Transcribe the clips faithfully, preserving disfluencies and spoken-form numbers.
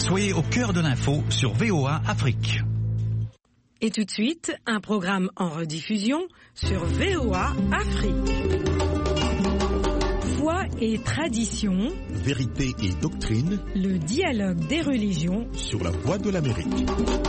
Soyez au cœur de l'info sur V O A Afrique. Et tout de suite, un programme en rediffusion sur V O A Afrique. Foi et tradition, vérité et doctrine, le dialogue des religions sur la Voix de l'Amérique.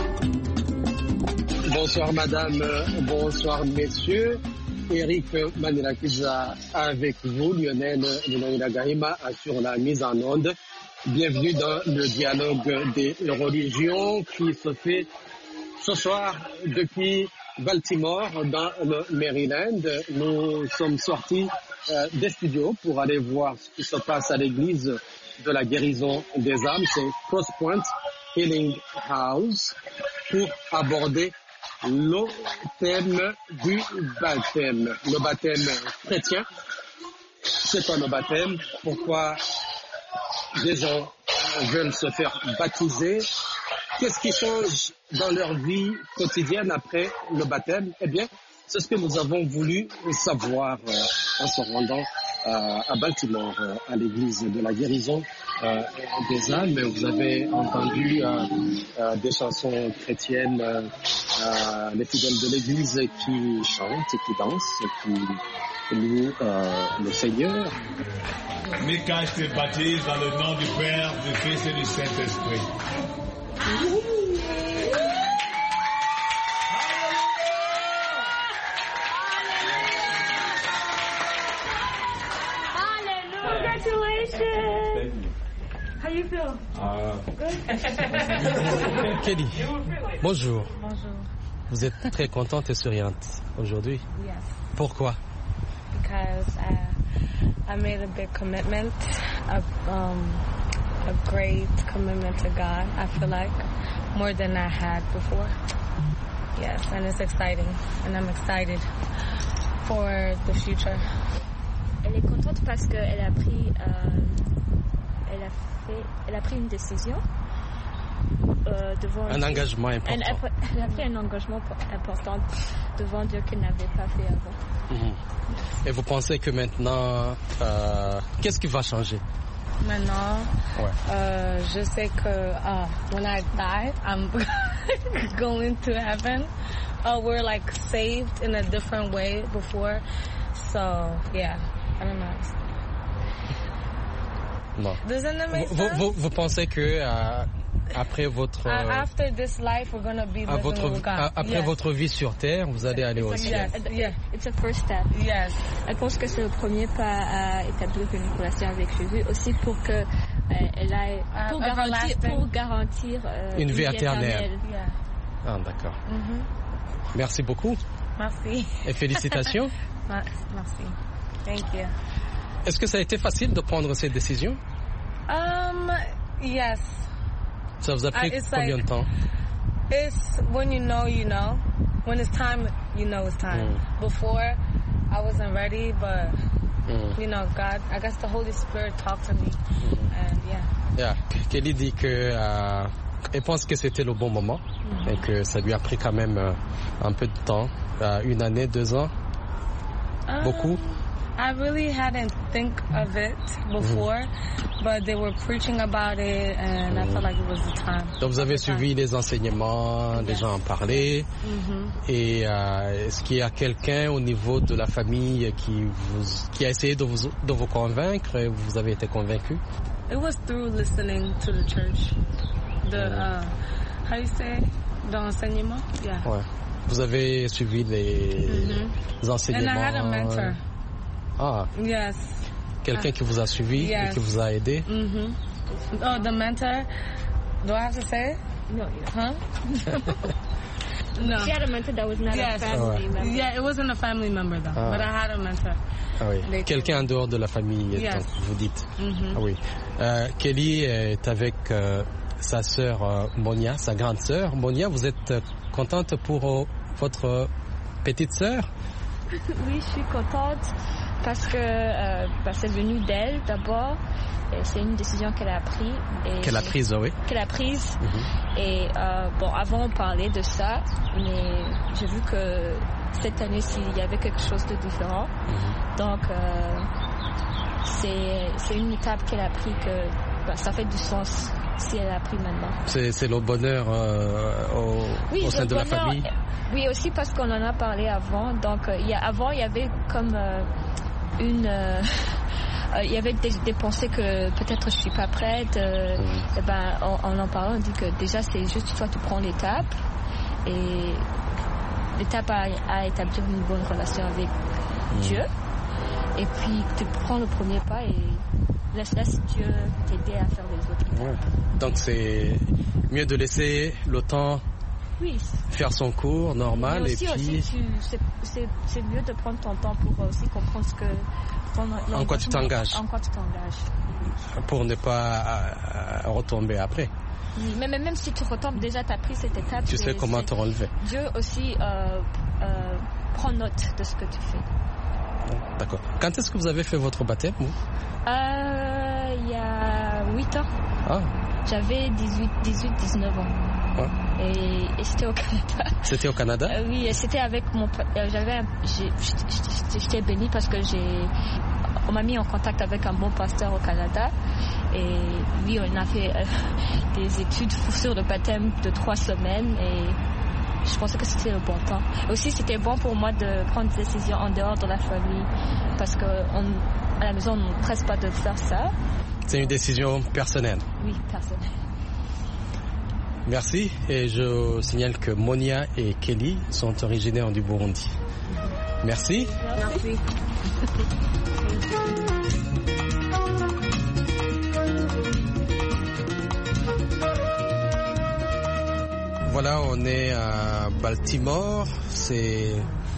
Bonsoir madame, bonsoir messieurs. Eric Manirakiza avec vous, Lionel Gaïma sur la mise en onde. Bienvenue dans le dialogue des religions qui se fait ce soir depuis Baltimore dans le Maryland. Nous sommes sortis euh, des studios pour aller voir ce qui se passe à l'église de la guérison des âmes. C'est Cross Point Healing House pour aborder le thème du baptême. Le baptême chrétien. C'est quoi le baptême? Pourquoi des gens veulent se faire baptiser? Qu'est-ce qui change dans leur vie quotidienne après le baptême? Eh bien, c'est ce que nous avons voulu savoir euh, en se rendant euh, à Baltimore, euh, à l'église de la guérison euh, des âmes. Vous avez entendu euh, euh, des chansons chrétiennes, euh, euh, les fidèles de l'église qui chantent, qui dansent, qui louent euh, le Seigneur. Mais quand je te baptise dans le nom du Père, du Fils et du Saint-Esprit. Congratulations! How you feel? Uh, Good? Kelly, bonjour. Bonjour. Vous êtes très contente et souriante aujourd'hui. Yes. Pourquoi? Because I, I made a big commitment, a, um, a great commitment to God, I feel like, more than I had before. Yes, and it's exciting, and I'm excited for the future. Elle est contente parce qu'elle a pris, euh, elle a fait, elle a pris une décision euh, devant un Dieu. engagement important. Elle a, elle a pris un engagement important devant Dieu qu'elle n'avait pas fait avant. Mmh. Et vous pensez que maintenant, euh, qu'est-ce qui va changer? Maintenant, ouais. euh, je sais que uh, when I die, I'm going to heaven. Uh, we're like saved in a different way before, so yeah. I don't know. Non. Doesn't that make vous, sense? vous, vous pensez que euh, après votre uh, after this life, we're gonna be living votre, with God. après yes. votre vie sur terre, vous allez aller au ciel. Yes. Yeah. It's a first step. Yes. Elle pense que c'est le premier pas à établir une relation avec Jésus, aussi pour que euh, elle aille pour uh, garantir, pour garantir euh, une, une vie éternelle. éternelle. Yeah. Ah, d'accord. Mm-hmm. Merci beaucoup. Merci. Et félicitations. Merci. Thank you. Est-ce que ça a été facile de prendre cette décision? Um, yes. Ça vous a pris uh, combien like, de temps? It's when you know, you know. When it's time, you know it's time. Mm. Before, I wasn't ready, but mm. you know, God, I guess the Holy Spirit talked to me, mm. and yeah. Yeah. Kelly dit que euh, elle pense que c'était le bon moment mm. et que ça lui a pris quand même euh, un peu de temps, euh, une année, deux ans. Um, Beaucoup. I really hadn't think of it before, mm. but they were preaching about it, and mm. I felt like it was the time. Donc vous avez suivi les enseignements, les gens en parlaient, mm-hmm. et euh, est-ce qu'il y a quelqu'un au niveau de la famille qui vous, qui a essayé de vous, de vous convaincre et vous avez été convaincu? It was through listening to the church, the uh, how you say, the enseignement, yeah. Ouais. Vous avez suivi les, mm-hmm. les enseignements. And I had a mentor. Ah. Yes. Quelqu'un uh, qui vous a suivi yes. et qui vous a aidé. Mm-hmm. Oh, the mentor. Do I have to say it? No. Huh? No. She had a mentor that was not yes. a family oh, member. Yeah, it wasn't a family member though, ah. but I had a mentor. Ah oui. Quelqu'un en dehors de la famille, yes. donc vous dites. Mm-hmm. Ah oui. Euh, Kelly est avec euh, sa sœur euh, Monia, sa grande sœur. Monia, vous êtes euh, contente pour euh, votre petite sœur? Oui, je suis contente parce que euh, bah, c'est venu d'elle d'abord. Et c'est une décision qu'elle a prise. Qu'elle a prise, oui. Qu'elle a prise. Mm-hmm. Et euh, bon, avant on parlait de ça, mais j'ai vu que cette année-ci il y avait quelque chose de différent. Mm-hmm. Donc euh, c'est c'est une étape qu'elle a prise que ben, ça fait du sens si elle a pris maintenant. C'est, c'est le bonheur euh, au, oui, au sein de bonheur, la famille. Oui, aussi parce qu'on en a parlé avant. Donc, euh, y a, avant, il y avait comme euh, une... Euh, il y avait des, des pensées que peut-être je suis pas prête. Euh, mmh. Et ben, en, en en parlant, on dit que déjà, c'est juste toi, tu prends l'étape. Et l'étape à, à établir une bonne relation avec mmh. Dieu. Et puis, tu prends le premier pas et laisse, laisse Dieu t'aider à faire les autres étapes. Ouais. Donc, c'est mieux de laisser le temps oui. faire son cours normal. Mais aussi, et puis... aussi tu, c'est, c'est, c'est mieux de prendre ton temps pour aussi comprendre ce que... En quoi tu t'engages. En quoi tu t'engages. Pour ne pas euh, retomber après. Oui, mais même si tu retombes, déjà tu as pris cette étape. Tu sais comment te relever. Dieu aussi euh, euh, prend note de ce que tu fais. D'accord. Quand est-ce que vous avez fait votre baptême? euh, Il y a huit ans. Ah. J'avais dix-huit, dix-huit, dix-neuf ans. Ouais. Et, et c'était au Canada. C'était au Canada? euh, Oui, et c'était avec mon... Euh, j'avais un, j'ai, j'étais bénie parce que j'ai... On m'a mis en contact avec un bon pasteur au Canada. Et oui, on a fait euh, des études sur le baptême de trois semaines. Et je pensais que c'était le bon temps. Aussi, c'était bon pour moi de prendre des décisions en dehors de la famille. Parce qu'à la maison, on ne presse pas de faire ça. C'est une décision personnelle? Oui, personnelle. Merci. Et je signale que Monia et Kelly sont originaires du Burundi. Merci. Merci. Voilà, on est à Baltimore. C'est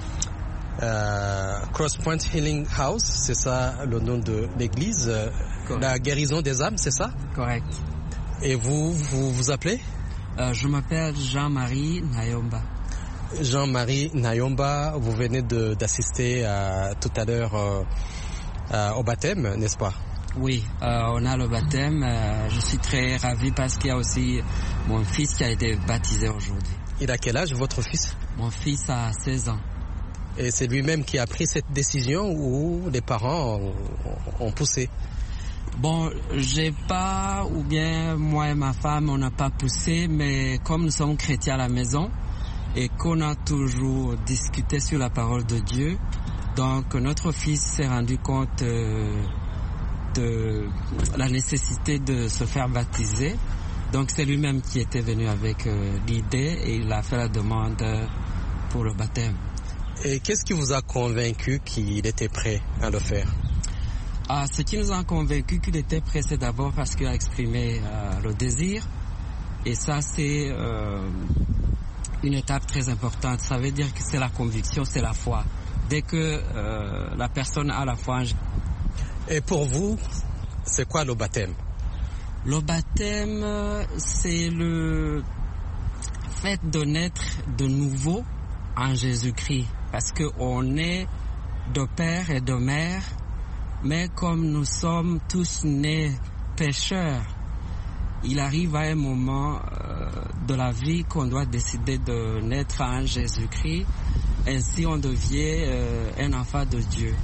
euh, Cross Point Healing House. C'est ça le nom de l'église. Correct. La guérison des âmes, c'est ça? Correct. Et vous, vous vous appelez? Euh, je m'appelle Jean-Marie Nayomba. Jean-Marie Nayomba, vous venez de, d'assister à, tout à l'heure euh, à, au baptême, n'est-ce pas? Oui, euh, on a le baptême. Euh, je suis très ravi parce qu'il y a aussi mon fils qui a été baptisé aujourd'hui. Il a quel âge, votre fils? Mon fils a seize ans. Et c'est lui-même qui a pris cette décision ou les parents ont, ont poussé? Bon, j'ai pas, ou bien moi et ma femme, on n'a pas poussé, mais comme nous sommes chrétiens à la maison et qu'on a toujours discuté sur la parole de Dieu, donc notre fils s'est rendu compte euh, de la nécessité de se faire baptiser. Donc c'est lui-même qui était venu avec euh, l'idée et il a fait la demande pour le baptême. Et qu'est-ce qui vous a convaincu qu'il était prêt à le faire? Ah, ce qui nous a convaincus qu'il était prêt, c'est d'abord parce qu'il a exprimé euh, le désir. Et ça, c'est euh, une étape très importante. Ça veut dire que c'est la conviction, c'est la foi. Dès que euh, la personne a la foi... Et pour vous, c'est quoi le baptême? Le baptême, c'est le fait de naître de nouveau en Jésus-Christ. Parce qu'on est de père et de mère, mais comme nous sommes tous nés pécheurs, il arrive à un moment euh, de la vie qu'on doit décider de naître en Jésus-Christ. Ainsi, on devient euh, un enfant de Dieu.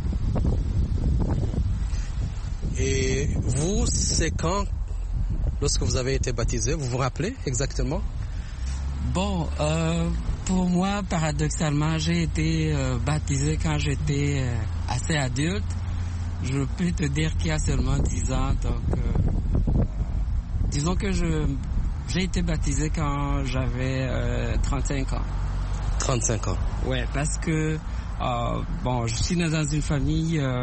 Et vous, c'est quand, lorsque vous avez été baptisé, vous vous rappelez exactement? Bon, euh, pour moi, paradoxalement, j'ai été euh, baptisé quand j'étais euh, assez adulte. Je peux te dire qu'il y a seulement dix ans, donc euh, disons que je, j'ai été baptisé quand j'avais euh, trente-cinq ans. trente-cinq ans? Ouais, parce que, euh, bon, je suis né dans une famille euh,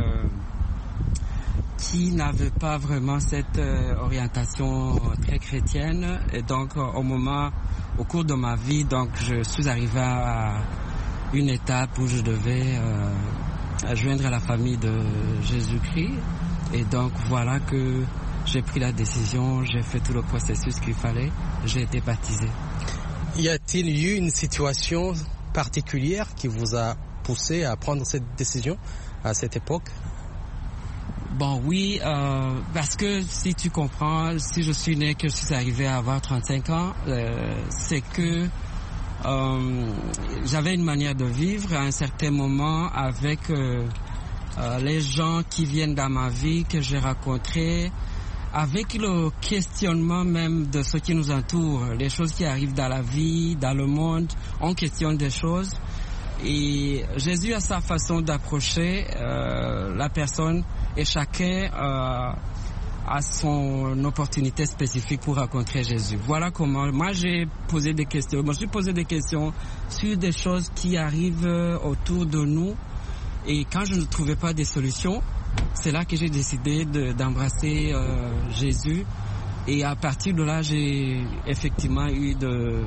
qui n'avait pas vraiment cette euh, orientation très chrétienne, et donc euh, au moment, au cours de ma vie, donc je suis arrivé à une étape où je devais euh, à joindre à la famille de Jésus-Christ. Et donc voilà que j'ai pris la décision, j'ai fait tout le processus qu'il fallait, j'ai été baptisé. Y a-t-il eu une situation particulière qui vous a poussé à prendre cette décision à cette époque? Bon, oui, euh, parce que si tu comprends, si je suis né, que je suis arrivé à avoir trente-cinq ans, euh, c'est que Euh, j'avais une manière de vivre à un certain moment avec euh, euh, les gens qui viennent dans ma vie, que j'ai rencontrés. avec le questionnement même de ce qui nous entoure, les choses qui arrivent dans la vie, dans le monde, on questionne des choses. Et Jésus a sa façon d'approcher euh, la personne et chacun euh, a son opportunité spécifique pour rencontrer Jésus. Voilà comment moi j'ai posé des questions. Moi, je me suis posé des questions sur des choses qui arrivent autour de nous. Et quand je ne trouvais pas des solutions, c'est là que j'ai décidé de, d'embrasser euh, Jésus. Et à partir de là, j'ai effectivement eu de euh,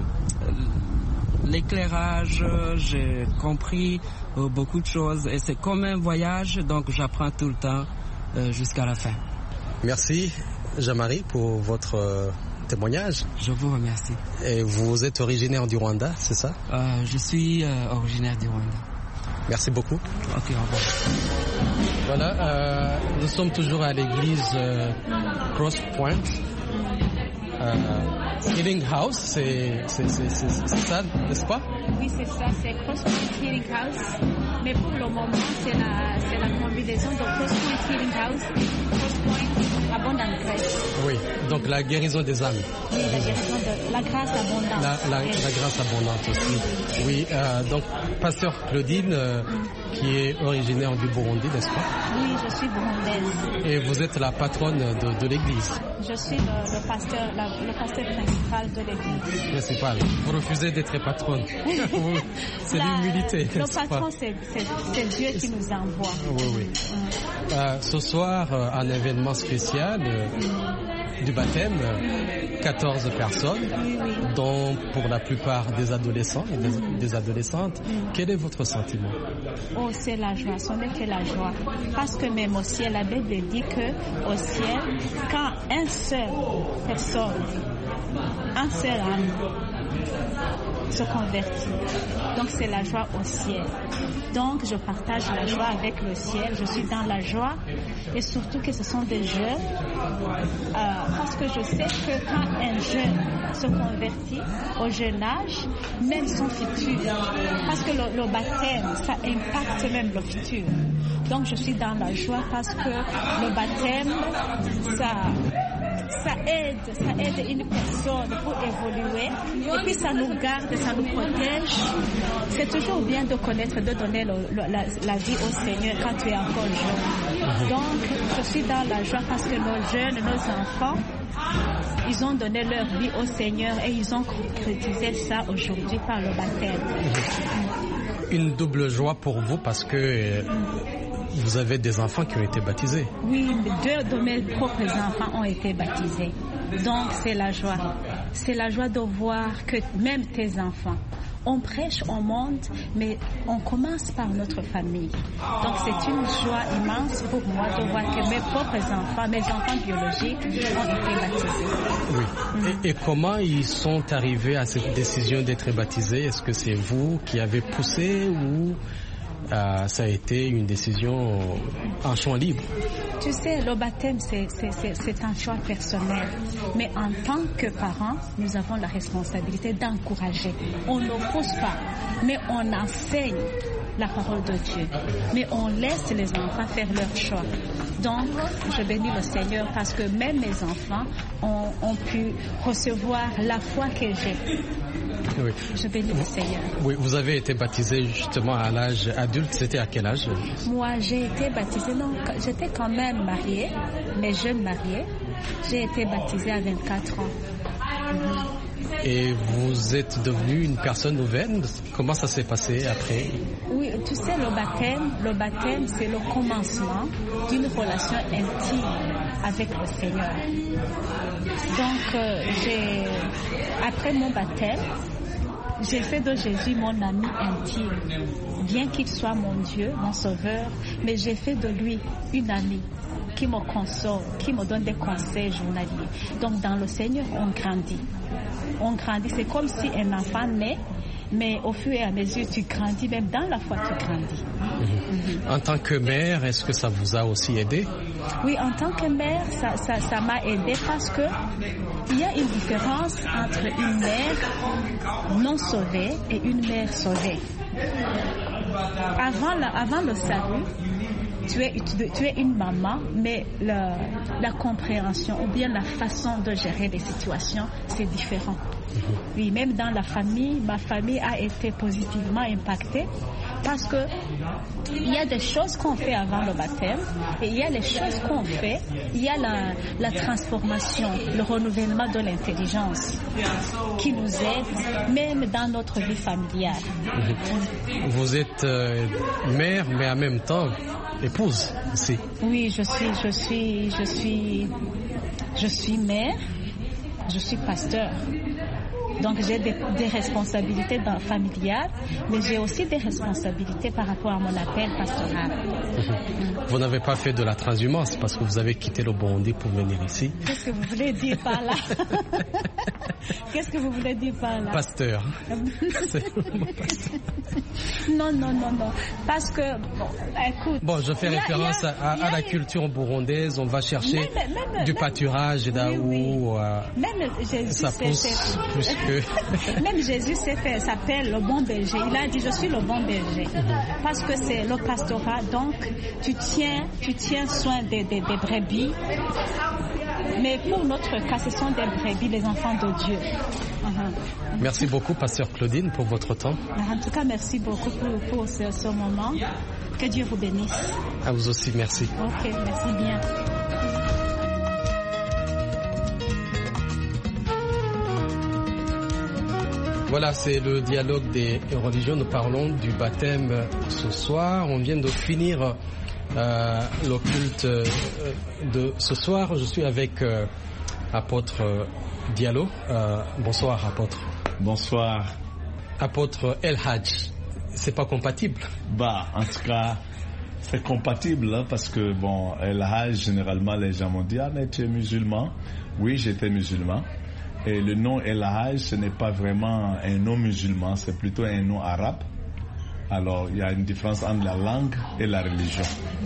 l'éclairage, j'ai compris euh, beaucoup de choses. Et c'est comme un voyage, donc j'apprends tout le temps euh, jusqu'à la fin. Merci Jean-Marie pour votre euh, témoignage. Je vous remercie. Et vous êtes originaire du Rwanda, c'est ça? euh, Je suis euh, originaire du Rwanda. Merci beaucoup. Ok, au revoir. Voilà, euh, nous sommes toujours à l'église euh, Cross Point. Euh, Healing House, c'est, c'est, c'est, c'est, c'est ça, n'est-ce pas? Oui, c'est ça, c'est Cross Point Healing House. Mais pour le moment, c'est la, c'est la combinaison de Cross Point Healing House et Cross Point Abundant Grace. Oui, donc la guérison des âmes. Oui, la guérison de la grâce abondante. La, la, la grâce abondante aussi. Oui, euh, donc Pasteur Claudine, euh, qui est originaire du Burundi, n'est-ce pas? Oui, je suis burundaise. Et vous êtes la patronne de, de l'église? Je suis le, le, pasteur, la, le pasteur principal de l'église. Principal. Vous refusez d'être patronne. C'est la, l'humilité. Le patron, c'est, c'est, c'est Dieu qui nous envoie. Oui, oui. Mmh. Euh, ce soir, euh, un événement spécial euh, mmh. du baptême, mmh. quatorze personnes, oui, oui. dont pour la plupart des adolescents et des, mmh. des adolescentes. Mmh. Quel est votre sentiment? Oh, c'est la joie, ce n'est que la joie. Parce que même au ciel, la Bible dit qu'au ciel, quand un seul personne, un seul âme se convertit, donc c'est la joie au ciel. Donc je partage la joie avec le ciel, je suis dans la joie et surtout que ce sont des jeunes, euh, parce que je sais que quand un jeune se convertit au jeune âge, même son futur, parce que le, le baptême, ça impacte même le futur. Donc je suis dans la joie parce que le baptême, ça... Ça aide, ça aide une personne pour évoluer et puis ça nous garde, ça nous protège. C'est toujours bien de connaître, de donner le, le, la, la vie au Seigneur quand tu es encore jeune. Donc, je suis dans la joie parce que nos jeunes, nos enfants, ils ont donné leur vie au Seigneur et ils ont concrétisé ça aujourd'hui par le baptême. Une double joie pour vous parce que vous avez des enfants qui ont été baptisés. Oui, deux de mes propres enfants ont été baptisés. Donc c'est la joie. C'est la joie de voir que même tes enfants, on prêche au monde, mais on commence par notre famille. Donc c'est une joie immense pour moi de voir que mes propres enfants, mes enfants biologiques ont été baptisés. Oui. Mm. Et, et comment ils sont arrivés à cette décision d'être baptisés? Est-ce que c'est vous qui avez poussé ou euh, ça a été une décision en choix libre? Tu sais, le baptême, c'est, c'est, c'est, c'est un choix personnel. Mais en tant que parents, nous avons la responsabilité d'encourager. On ne pousse pas, mais on enseigne la parole de Dieu. Mais on laisse les enfants faire leur choix. Donc, je bénis le Seigneur parce que même mes enfants ont, ont pu recevoir la foi que j'ai. Oui. Je bénis le Seigneur. Oui, vous avez été baptisé justement à l'âge adulte. C'était à quel âge? Moi, j'ai été baptisée, non, j'étais quand même mariée, mais jeune mariée. J'ai été baptisée à vingt-quatre ans. Mm-hmm. Et vous êtes devenue une personne nouvelle? Comment ça s'est passé après? Oui, tu sais, le baptême, le baptême, c'est le commencement d'une relation intime avec le Seigneur. Donc, euh, j'ai, après mon baptême, j'ai fait de Jésus mon ami intime. Bien qu'il soit mon Dieu, mon sauveur, mais j'ai fait de lui une amie qui me console, qui me donne des conseils journaliers. Donc dans le Seigneur, on grandit. On grandit, c'est comme si un enfant naît, mais au fur et à mesure, tu grandis, même dans la foi, tu grandis. Mmh. En tant que mère, est-ce que ça vous a aussi aidé? Oui, en tant que mère, ça, ça, ça m'a aidé parce que il y a une différence entre une mère non sauvée et une mère sauvée. Avant, la, avant le salut, tu es, tu, tu es une maman, mais la, la compréhension ou bien la façon de gérer les situations, c'est différent. Oui, même dans la famille, ma famille a été positivement impactée parce que il y a des choses qu'on fait avant le baptême et il y a les choses qu'on fait, il y a la, la transformation, le renouvellement de l'intelligence qui nous aide même dans notre vie familiale. Vous êtes euh, mère mais en même temps épouse aussi. Oui, je suis, je suis, je suis, je suis mère, je suis pasteur. Donc j'ai des, des responsabilités dans, familiales, mais j'ai aussi des responsabilités par rapport à mon appel pastoral. Vous n'avez pas fait de la transhumance parce que vous avez quitté le Burundi pour venir ici. Qu'est-ce que vous voulez dire par là? Qu'est-ce que vous voulez dire par là? Pasteur. Non, non, non, non. Parce que, bon, écoute... Bon, je fais référence a, a, à, à la culture burundaise. On va chercher même, même, du même, pâturage là oui, où oui. euh, même Jésus ça pousse plus que... Même Jésus s'appelle le bon berger. Il a dit, je suis le bon berger. Mm-hmm. Parce que c'est le pastorat. Donc, tu tiens, tu tiens soin des, des, des brebis. Mais pour notre cas, ce sont des brebis, les enfants de Dieu. Uh-huh. Merci beaucoup, pasteur Claudine, pour votre temps. En tout cas, merci beaucoup pour, pour ce, ce moment. Que Dieu vous bénisse. À vous aussi, merci. Ok, merci bien. Voilà, c'est le dialogue des religions. Nous parlons du baptême ce soir. On vient de finir euh, le culte de ce soir. Je suis avec euh, apôtre Diallo. Euh, bonsoir, apôtre. Bonsoir. Apôtre El Hadj, c'est pas compatible? Bah, en tout cas, c'est compatible hein, parce que bon, El Hadj, généralement, les gens m'ont dit, ah, mais tu es musulman. Oui, j'étais musulman. Et le nom El Hadj, ce n'est pas vraiment un nom musulman, c'est plutôt un nom arabe. Alors, il y a une différence entre la langue et la religion.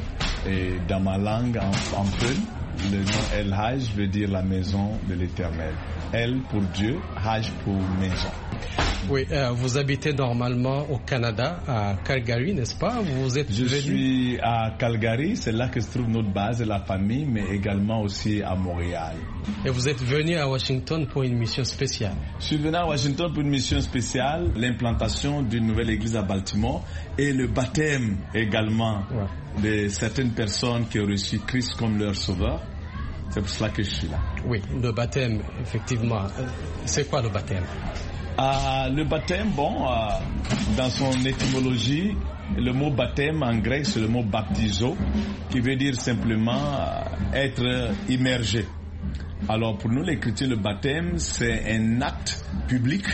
Et dans ma langue, en, en peu, le nom El Hadj veut dire la maison de l'Éternel. El pour Dieu, Hadj pour maison. Oui, euh, vous habitez normalement au Canada, à Calgary, n'est-ce pas? Vous êtes Je venu... suis à Calgary, c'est là que se trouve notre base de la famille, mais également aussi à Montréal. Et vous êtes venu à Washington pour une mission spéciale? Je suis venu à Washington pour une mission spéciale, l'implantation d'une nouvelle église à Baltimore et le baptême également ouais. de certaines personnes qui ont reçu Christ comme leur sauveur. C'est pour cela que je suis là. Oui, le baptême, effectivement. C'est quoi le baptême? Euh, le baptême, bon, euh, dans son étymologie, le mot baptême en grec, c'est le mot baptizo, qui veut dire simplement euh, être immergé. Alors pour nous les chrétiens, le baptême, c'est un acte public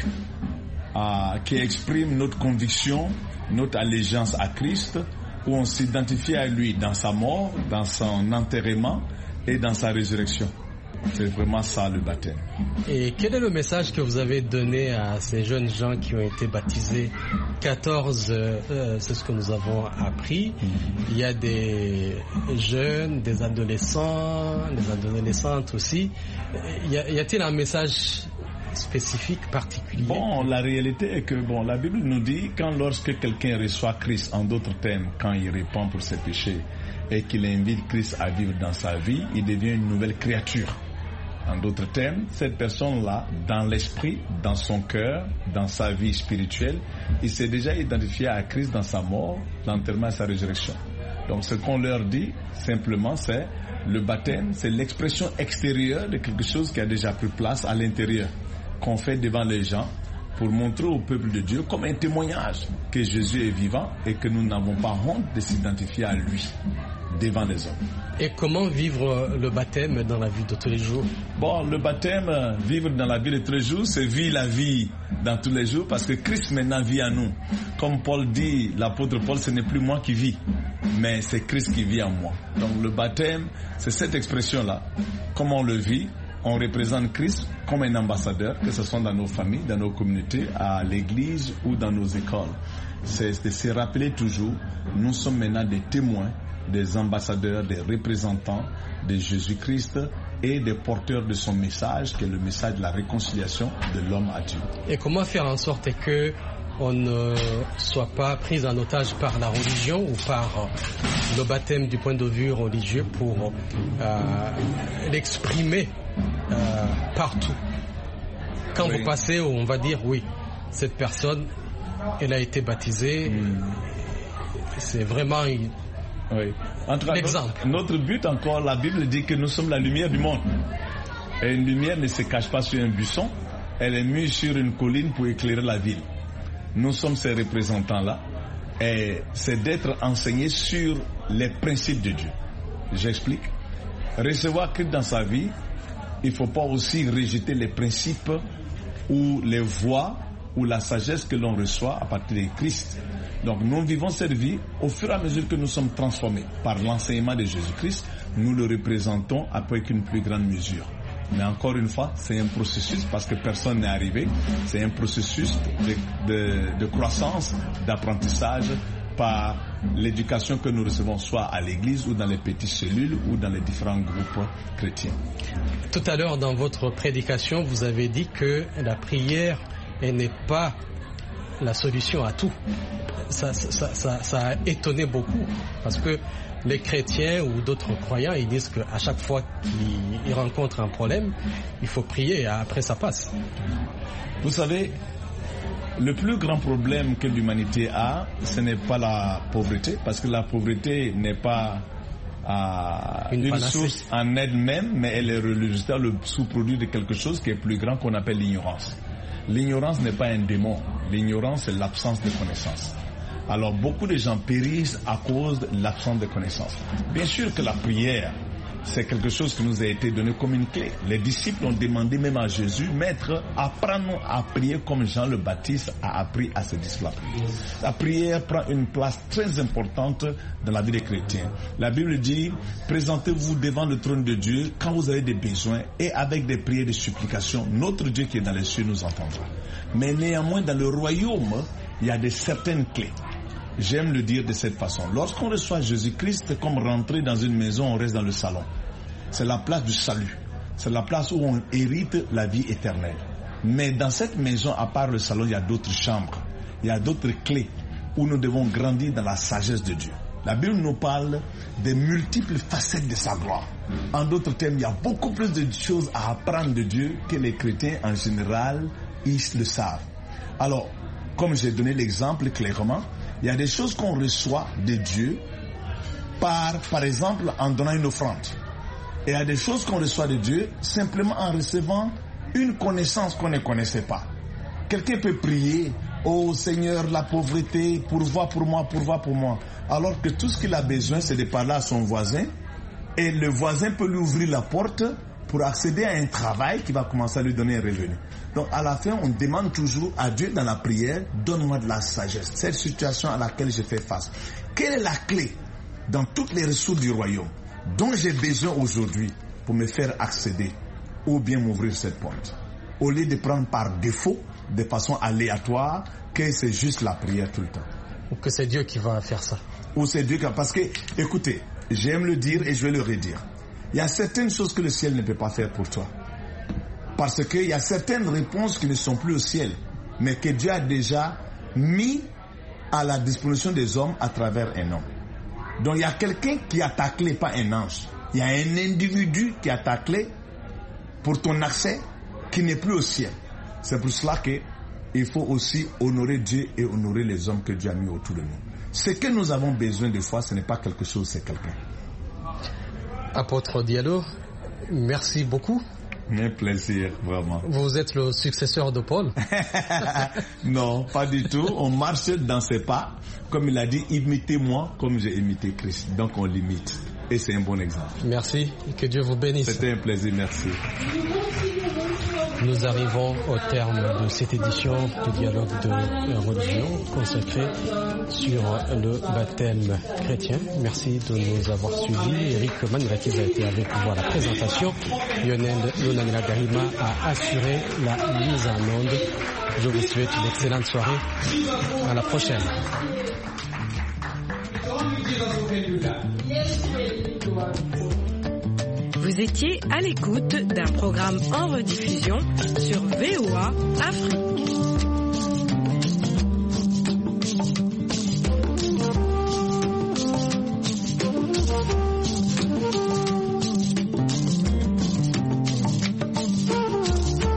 euh, qui exprime notre conviction, notre allégeance à Christ, où on s'identifie à lui dans sa mort, dans son enterrement et dans sa résurrection. C'est vraiment ça le baptême. Et quel est le message que vous avez donné à ces jeunes gens qui ont été baptisés? quatorze, euh, c'est ce que nous avons appris. Mm-hmm. Il y a des jeunes, des adolescents, des adolescentes aussi. Y, a, y a-t-il un message spécifique, particulier? Bon, la réalité est que bon, la Bible nous dit quand lorsque quelqu'un reçoit Christ, en d'autres termes, quand il répand pour ses péchés et qu'il invite Christ à vivre dans sa vie, il devient une nouvelle créature. En d'autres termes, cette personne-là, dans l'esprit, dans son cœur, dans sa vie spirituelle, il s'est déjà identifié à Christ dans sa mort, l'enterrement et sa résurrection. Donc ce qu'on leur dit, simplement, c'est le baptême, c'est l'expression extérieure de quelque chose qui a déjà pris place à l'intérieur, qu'on fait devant les gens pour montrer au peuple de Dieu comme un témoignage que Jésus est vivant et que nous n'avons pas honte de s'identifier à lui devant les hommes. Et comment vivre le baptême dans la vie de tous les jours? Bon, le baptême, vivre dans la vie de tous les jours, c'est vivre la vie dans tous les jours parce que Christ maintenant vit en nous. Comme Paul dit, l'apôtre Paul, ce n'est plus moi qui vis, mais c'est Christ qui vit en moi. Donc le baptême, c'est cette expression-là. Comment on le vit? On représente Christ comme un ambassadeur, que ce soit dans nos familles, dans nos communautés, à l'église ou dans nos écoles. C'est de se rappeler toujours, nous sommes maintenant des témoins, des ambassadeurs, des représentants de Jésus-Christ et des porteurs de son message, qui est le message de la réconciliation de l'homme à Dieu. Et comment faire en sorte que on ne soit pas pris en otage par la religion ou par le baptême du point de vue religieux pour euh, l'exprimer euh, partout. Quand oui. vous passez, on va dire oui, cette personne, elle a été baptisée. Mmh. C'est vraiment une, oui. En tout cas, l'exemple. Notre, notre but encore, la Bible dit que nous sommes la lumière du monde. Et une lumière ne se cache pas sur un buisson, elle est mise sur une colline pour éclairer la ville. Nous sommes ces représentants-là, et c'est d'être enseignés sur les principes de Dieu. J'explique. Recevoir Christ dans sa vie, il ne faut pas aussi rejeter les principes ou les voies ou la sagesse que l'on reçoit à partir de Christ. Donc nous vivons cette vie au fur et à mesure que nous sommes transformés par l'enseignement de Jésus-Christ, nous le représentons avec une plus grande mesure. Mais encore une fois, c'est un processus parce que personne n'est arrivé. C'est un processus de, de, de croissance, d'apprentissage par l'éducation que nous recevons soit à l'église ou dans les petites cellules ou dans les différents groupes chrétiens. Tout à l'heure, dans votre prédication, vous avez dit que la prière elle n'est pas la solution à tout. Ça, ça, ça, ça a étonné beaucoup parce que les chrétiens ou d'autres croyants, ils disent qu'à chaque fois qu'ils rencontrent un problème, il faut prier et après ça passe. Vous savez, le plus grand problème que l'humanité a, ce n'est pas la pauvreté, parce que la pauvreté n'est pas euh, une, une source en elle-même, mais elle est le résultat, le sous-produit de quelque chose qui est plus grand qu'on appelle l'ignorance. L'ignorance n'est pas un démon, l'ignorance c'est l'absence de connaissance. Alors beaucoup de gens périssent à cause de l'absence de connaissance. Bien sûr que la prière, c'est quelque chose qui nous a été donné comme une clé. Les disciples ont demandé même à Jésus, Maître, apprends-nous à prier comme Jean le Baptiste a appris à ses disciples. La prière prend une place très importante dans la vie des chrétiens. La Bible dit, présentez-vous devant le trône de Dieu quand vous avez des besoins et avec des prières de supplication, notre Dieu qui est dans les cieux nous entendra. Mais néanmoins, dans le royaume, il y a de certaines clés. J'aime le dire de cette façon. Lorsqu'on reçoit Jésus-Christ, c'est comme rentrer dans une maison, on reste dans le salon. C'est la place du salut. C'est la place où on hérite la vie éternelle. Mais dans cette maison, à part le salon, il y a d'autres chambres. Il y a d'autres clés où nous devons grandir dans la sagesse de Dieu. La Bible nous parle des multiples facettes de sa gloire. En d'autres termes, il y a beaucoup plus de choses à apprendre de Dieu que les chrétiens en général, ils le savent. Alors, comme j'ai donné l'exemple clairement, il y a des choses qu'on reçoit de Dieu par, par exemple, en donnant une offrande. Et il y a des choses qu'on reçoit de Dieu simplement en recevant une connaissance qu'on ne connaissait pas. Quelqu'un peut prier, oh Seigneur, la pauvreté, pourvois pour moi, pourvois pour moi. Alors que tout ce qu'il a besoin, c'est de parler à son voisin. Et le voisin peut lui ouvrir la porte pour accéder à un travail qui va commencer à lui donner un revenu. Donc à la fin, on demande toujours à Dieu dans la prière, donne-moi de la sagesse, cette situation à laquelle je fais face. Quelle est la clé dans toutes les ressources du royaume dont j'ai besoin aujourd'hui pour me faire accéder ou bien m'ouvrir cette porte? Au lieu de prendre par défaut, de façon aléatoire, que c'est juste la prière tout le temps. Ou que c'est Dieu qui va faire ça. Ou c'est Dieu qui va... Parce que, écoutez, j'aime le dire et je vais le redire. Il y a certaines choses que le ciel ne peut pas faire pour toi. Parce qu'il y a certaines réponses qui ne sont plus au ciel, mais que Dieu a déjà mis à la disposition des hommes à travers un homme. Donc il y a quelqu'un qui a ta clé, pas un ange. Il y a un individu qui a ta clé pour ton accès qui n'est plus au ciel. C'est pour cela qu'il faut aussi honorer Dieu et honorer les hommes que Dieu a mis autour de nous. Ce que nous avons besoin de foi, ce n'est pas quelque chose, c'est quelqu'un. Apôtre Diallo, merci beaucoup. Un plaisir, vraiment. Vous êtes le successeur de Paul? Non, pas du tout. On marche dans ses pas. Comme il a dit, imitez-moi comme j'ai imité Christ. Donc on l'imite. Et c'est un bon exemple. Merci. Que Dieu vous bénisse. C'était un plaisir, merci. Nous arrivons au terme de cette édition de Dialogue de religion consacrée sur le baptême chrétien. Merci de nous avoir suivis. Eric Manirakiza a été avec vous à la présentation. Lionel Lonamila Garima a assuré la mise en onde. Je vous souhaite une excellente soirée. À la prochaine. Vous étiez à l'écoute d'un programme en rediffusion sur V O A Afrique.